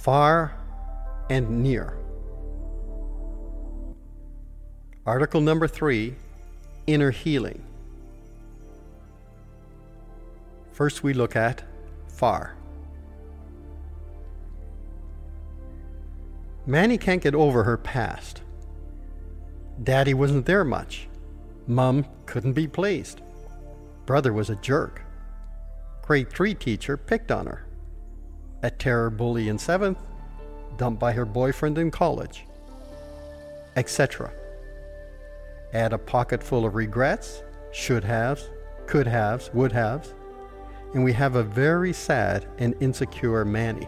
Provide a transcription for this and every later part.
Far and near. Article number 3, inner healing. First we look at far. Manny can't get over her past. Daddy wasn't there much. Mom couldn't be pleased. Brother was a jerk. Grade 3 teacher picked on her. A terror bully in 7th, dumped by her boyfriend in college, etc. Add a pocket full of regrets, should-haves, could-haves, would-haves, and we have a very sad and insecure Manny.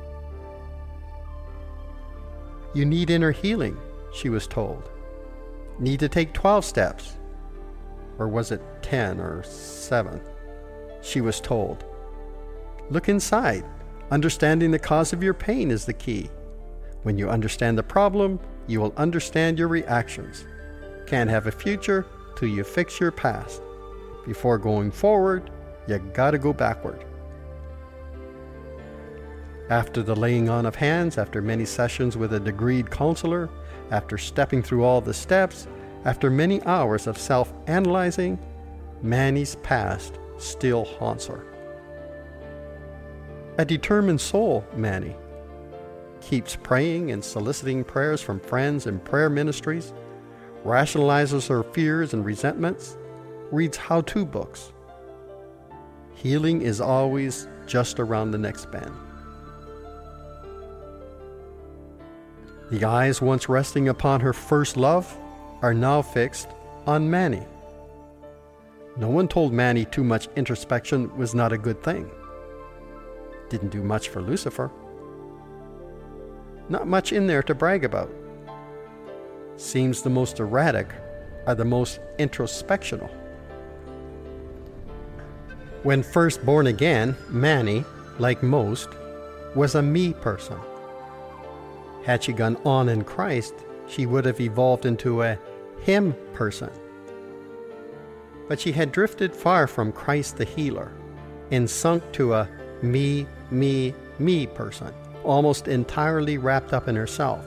You need inner healing, she was told. Need to take 12 steps. Or was it 10 or 7? She was told. Look inside. Understanding the cause of your pain is the key. When you understand the problem, you will understand your reactions. Can't have a future till you fix your past. Before going forward, you gotta go backward. After the laying on of hands, after many sessions with a degreed counselor, after stepping through all the steps, after many hours of self-analyzing, Manny's past still haunts her. A determined soul, Manny. Keeps praying and soliciting prayers from friends and prayer ministries, rationalizes her fears and resentments, reads how-to books. Healing is always just around the next bend. The eyes once resting upon her first love are now fixed on Manny. No one told Manny too much introspection was not a good thing. Didn't do much for Lucifer. Not much in there to brag about. Seems the most erratic are the most introspectional. When first born again, Manny, like most, was a me person. Had she gone on in Christ, she would have evolved into a him person. But she had drifted far from Christ the healer and sunk to a me person, almost entirely wrapped up in herself.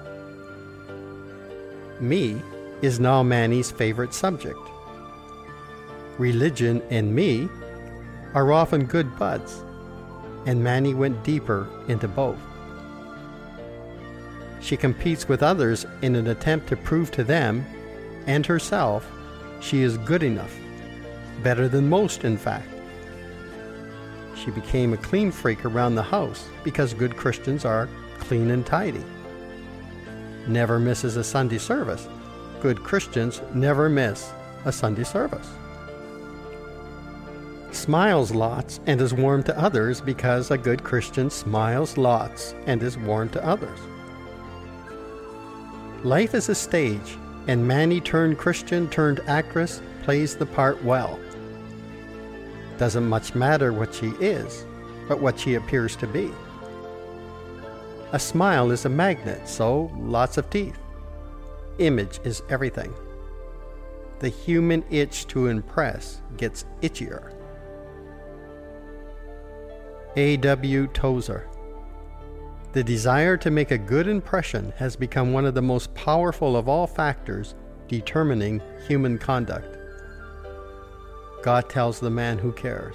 Me is now Manny's favorite subject. Religion and me are often good buds, and Manny went deeper into both. She competes with others in an attempt to prove to them and herself she is good enough, better than most in fact. She became a clean freak around the house because good Christians are clean and tidy. Never misses a Sunday service. Good Christians never miss a Sunday service. Smiles lots and is warm to others because a good Christian smiles lots and is warm to others. Life is a stage, and Manny turned Christian turned actress plays the part well. Doesn't much matter what she is, but what she appears to be. A smile is a magnet, so lots of teeth. Image is everything. The human itch to impress gets itchier. A.W. Tozer. The desire to make a good impression has become one of the most powerful of all factors determining human conduct. God tells the man who cares.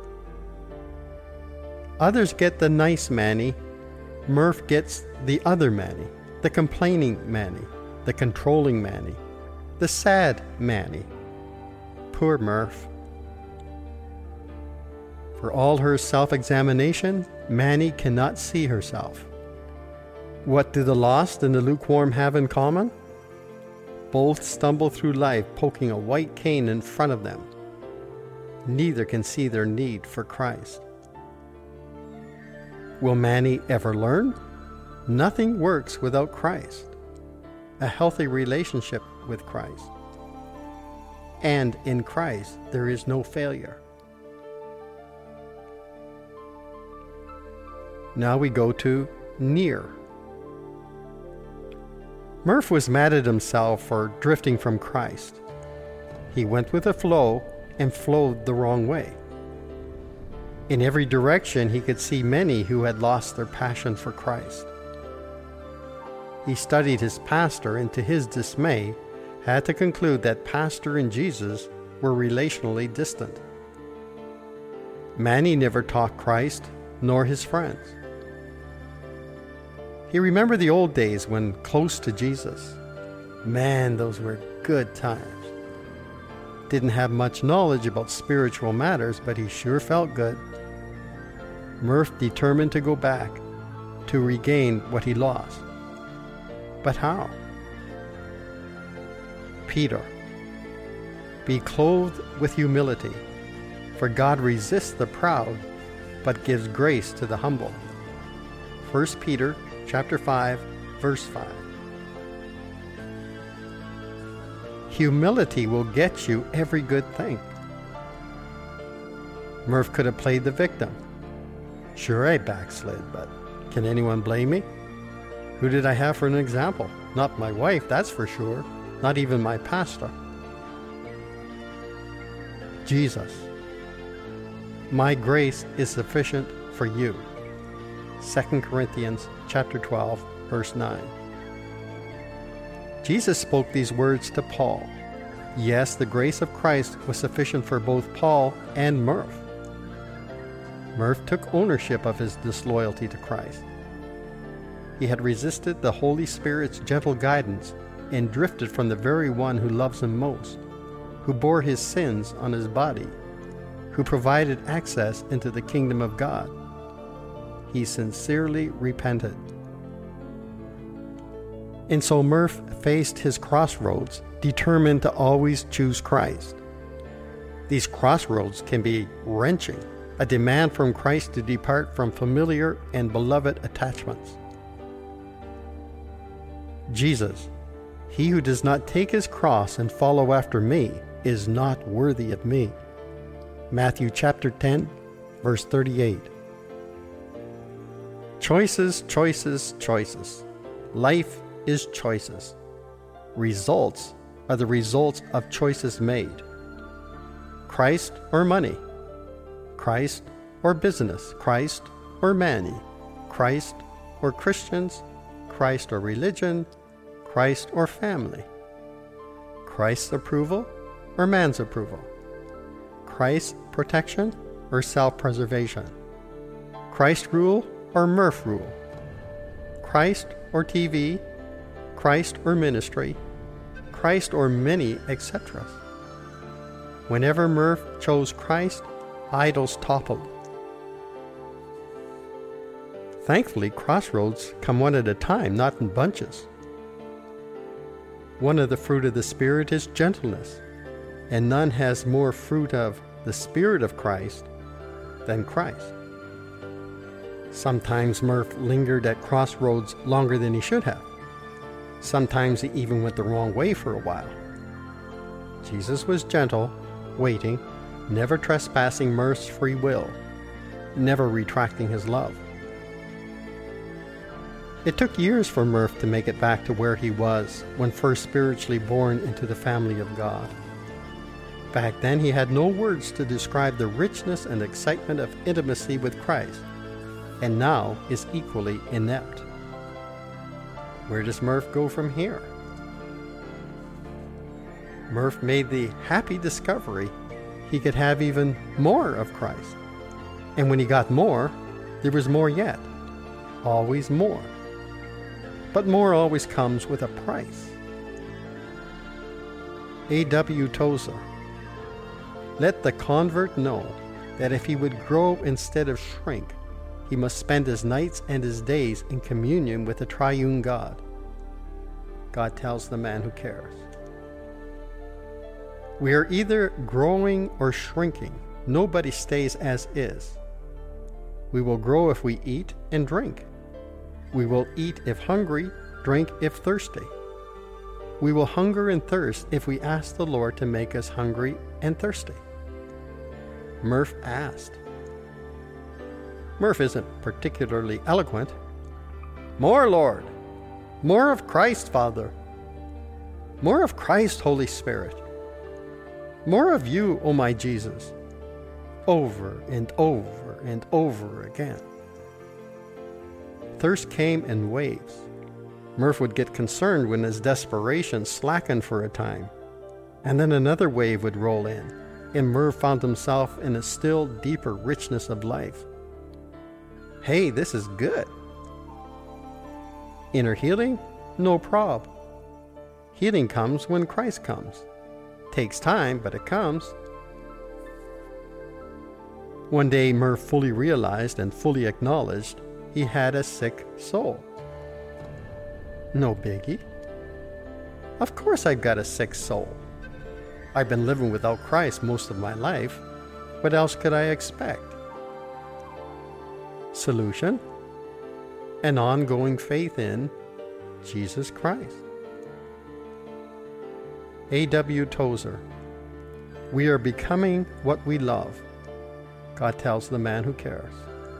Others get the nice Manny. Murph gets the other Manny, the complaining Manny, the controlling Manny, the sad Manny. Poor Murph. For all her self-examination, Manny cannot see herself. What do the lost and the lukewarm have in common? Both stumble through life poking a white cane in front of them. Neither can see their need for Christ. Will Manny ever learn? Nothing works without Christ. A healthy relationship with Christ. And in Christ, there is no failure. Now we go to near. Murph was mad at himself for drifting from Christ. He went with the flow and flowed the wrong way. In every direction he could see many who had lost their passion for Christ. He studied his pastor and to his dismay had to conclude that pastor and Jesus were relationally distant. Manny never taught Christ, nor his friends. He remembered the old days when close to Jesus. Man, those were good times. Didn't have much knowledge about spiritual matters, but he sure felt good. Murph determined to go back, to regain what he lost. But how? Peter, be clothed with humility, for God resists the proud, but gives grace to the humble. 1 Peter chapter 5, verse 5. Humility will get you every good thing. Murph could have played the victim. Sure, I backslid, but can anyone blame me? Who did I have for an example? Not my wife, that's for sure. Not even my pastor. Jesus. My grace is sufficient for you. 2 Corinthians chapter 12, verse 9. Jesus spoke these words to Paul. Yes, the grace of Christ was sufficient for both Paul and Murph. Murph took ownership of his disloyalty to Christ. He had resisted the Holy Spirit's gentle guidance and drifted from the very one who loves him most, who bore his sins on his body, who provided access into the kingdom of God. He sincerely repented. And so Murph faced his crossroads, determined to always choose Christ. These crossroads can be wrenching, a demand from Christ to depart from familiar and beloved attachments. Jesus, he who does not take his cross and follow after me is not worthy of me. Matthew chapter 10, verse 38. Choices, choices, choices. Life is choices. Results are the results of choices made. Christ or money. Christ or business. Christ or Manny. Christ or Christians. Christ or religion. Christ or family. Christ's approval or man's approval. Christ's protection or self-preservation. Christ rule or Murph rule. Christ or TV. Christ or ministry. Christ or many etc. Whenever Murph chose Christ, idols toppled. Thankfully, crossroads come one at a time, not in bunches. One of the fruit of the Spirit is gentleness, and none has more fruit of the Spirit of Christ than Christ. Sometimes Murph lingered at crossroads longer than he should have. Sometimes he even went the wrong way for a while. Jesus was gentle, waiting, never trespassing Murph's free will, never retracting his love. It took years for Murph to make it back to where he was when first spiritually born into the family of God. Back then he had no words to describe the richness and excitement of intimacy with Christ, and now is equally inept. Where does Murph go from here? Murph made the happy discovery he could have even more of Christ. And when he got more, there was more yet. Always more. But more always comes with a price. A.W. Tozer. Let the convert know that if he would grow instead of shrink, he must spend his nights and his days in communion with the triune God. God tells the man who cares. We are either growing or shrinking. Nobody stays as is. We will grow if we eat and drink. We will eat if hungry, drink if thirsty. We will hunger and thirst if we ask the Lord to make us hungry and thirsty. Murph asked. Murph isn't particularly eloquent. More, Lord. More of Christ, Father. More of Christ, Holy Spirit. More of you, O my Jesus. Over and over and over again. Thirst came in waves. Murph would get concerned when his desperation slackened for a time, and then another wave would roll in, and Murph found himself in a still deeper richness of life. Hey, this is good. Inner healing? No prob. Healing comes when Christ comes. Takes time, but it comes. One day, Murph fully realized and fully acknowledged he had a sick soul. No biggie. Of course I've got a sick soul. I've been living without Christ most of my life. What else could I expect? Solution? An ongoing faith in Jesus Christ. A.W. Tozer. We are becoming what we love, God tells the man who cares.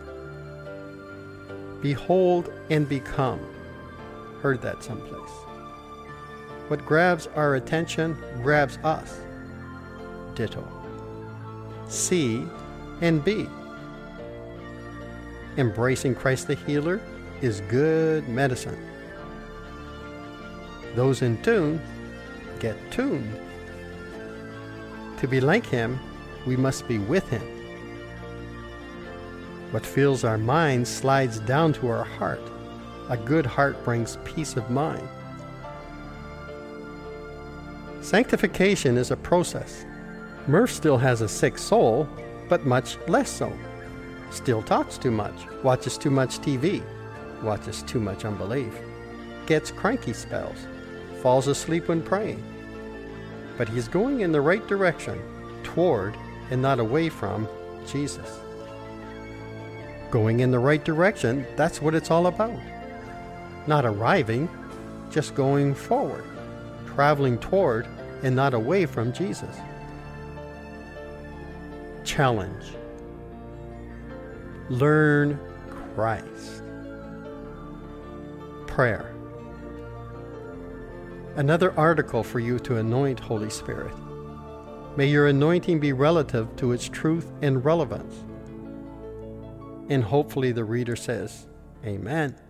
Behold and become. Heard that someplace. What grabs our attention grabs us. Ditto. See and be. Embracing Christ the healer is good medicine. Those in tune get tuned. To be like him, we must be with him. What fills our mind slides down to our heart. A good heart brings peace of mind. Sanctification is a process. Murph still has a sick soul, but much less so. Still talks too much, watches too much TV, watches too much unbelief, gets cranky spells, falls asleep when praying. But he's going in the right direction, toward and not away from Jesus. Going in the right direction, that's what it's all about. Not arriving, just going forward, traveling toward and not away from Jesus. Challenge. Learn Christ. Prayer. Another article for you to anoint Holy Spirit. May your anointing be relative to its truth and relevance. And hopefully the reader says, Amen.